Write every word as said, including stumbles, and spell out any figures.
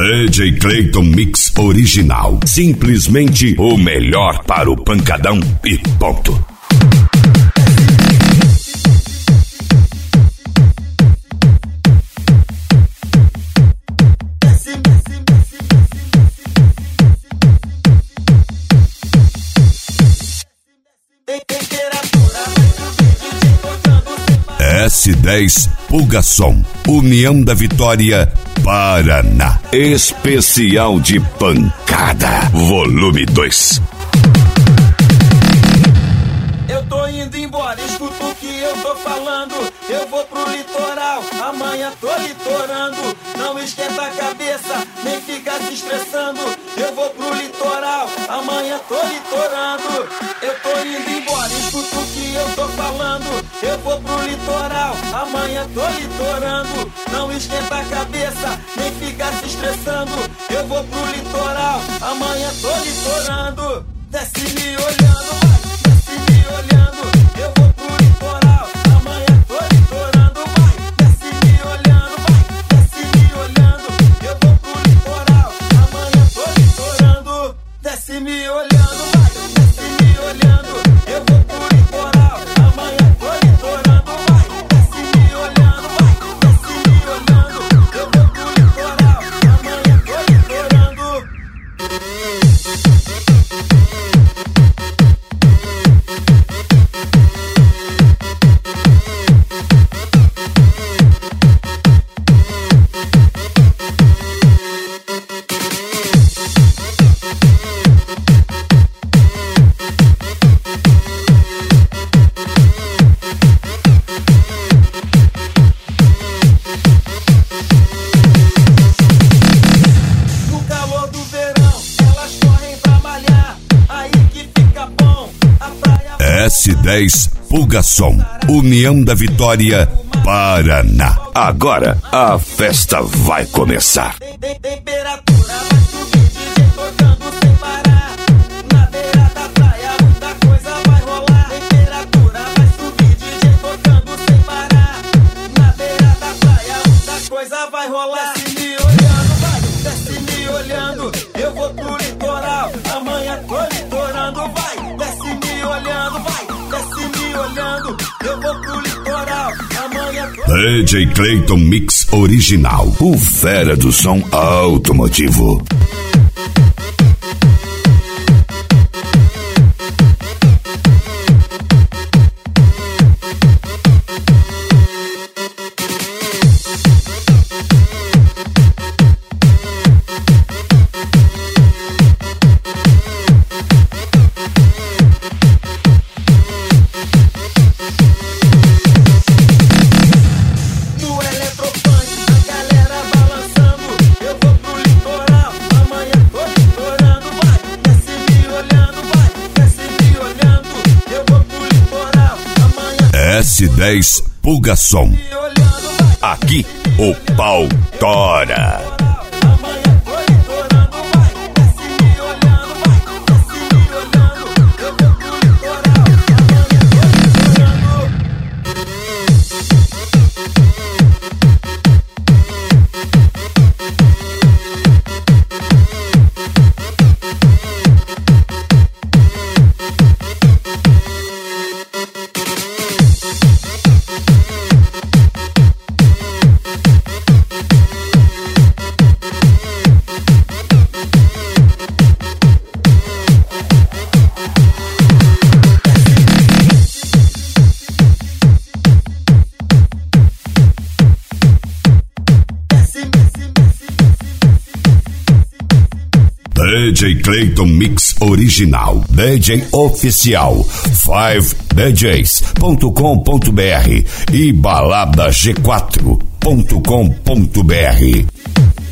D J Clayton Mix Original. Simplesmente o melhor para o pancadão e ponto. S dez Pulgação, União da Vitória, Paraná. Especial de pancada, volume dois. Eu tô indo embora, escuta o que eu tô falando. Eu vou pro litoral, amanhã tô litorando. Não esquenta a cabeça, nem fica se estressando. Eu vou pro litoral, amanhã tô litorando. Eu tô indo embora, escuta o que eu tô falando. Eu vou pro litoral, amanhã tô litorando. Não esquenta a cabeça, nem fica se estressando. Eu vou pro litoral, amanhã tô litorando. Desce me olhando, vai, desce me olhando. Eu vou pro litoral, amanhã tô litorando, vai. Desce me olhando, vai, desce me olhando. Eu vou pro litoral, amanhã tô litorando. Desce me olhando, vai, desce me olhando. Eu vou pro litoral, amanhã tô litorando, vai. Desce me olhando, vai, desce me olhando. Eu vou pro litoral, amanhã tô litorando. S dez Pulgação, União da Vitória, Paraná. Agora a festa vai começar. Temperatura vai subir, D J tocando sem parar. Na beira da praia muita coisa vai rolar. Temperatura vai subir, D J tocando sem parar. Na beira da praia muita coisa vai rolar. Desce me olhando, vai, desce me olhando. Eu vou pro litoral, amanhã tô litorando, vai. Desce me olhando, vai, desce me olhando. Eu vou pro litoral, amanhã tô... D J Clayton Mix Original, o fera do som automotivo. S dez Pulgação. Aqui o pau tora. D J Clayton Mix Original, D J Oficial, cinco d js ponto com ponto br e balada g quatro ponto com ponto br.